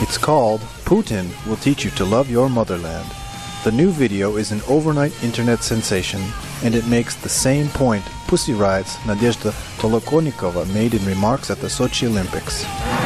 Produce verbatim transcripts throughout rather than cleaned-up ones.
It's called Putin Will Teach You to Love Your Motherland. The new video is an overnight internet sensation, and it makes the same point Pussy Riot's Nadezhda Tolokonnikova made in remarks at the Sochi Olympics.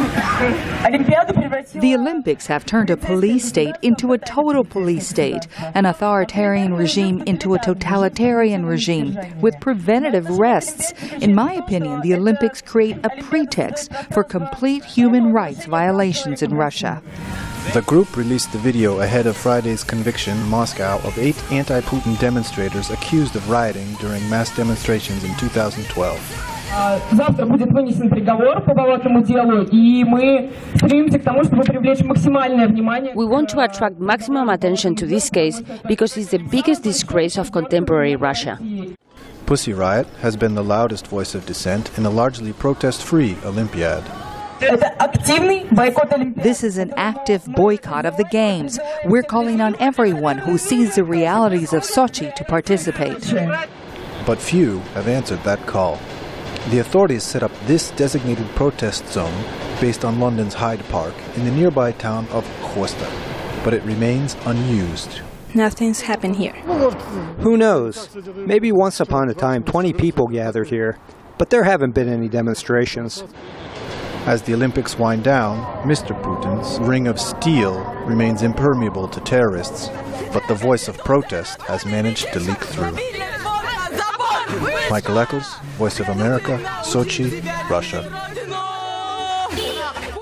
The Olympics have turned a police state into a total police state, an authoritarian regime into a totalitarian regime, with preventative arrests. In my opinion, the Olympics create a pretext for complete human rights violations in Russia. The group released the video ahead of Friday's conviction in Moscow of eight anti-Putin demonstrators accused of rioting during mass demonstrations in two thousand twelve. Завтра будет вынесен приговор по этому делу, и мы стремимся к тому, чтобы привлечь максимальное внимание. We want to attract maximum attention to this case because it's the biggest disgrace of contemporary Russia. Pussy Riot has been the loudest voice of dissent in a largely protest-free Olympiad. This is an active boycott of the Games. We're calling on everyone who sees the realities of Sochi to participate. But few have answered that call. The authorities set up this designated protest zone based on London's Hyde Park in the nearby town of Gloucester, but it remains unused. Nothing's happened here. Who knows? Maybe once upon a time twenty people gathered here, but there haven't been any demonstrations. As the Olympics wind down, Mister Putin's ring of steel remains impermeable to terrorists, but the voice of protest has managed to leak through. Michael Eccles, Voice of America, Sochi, Russia.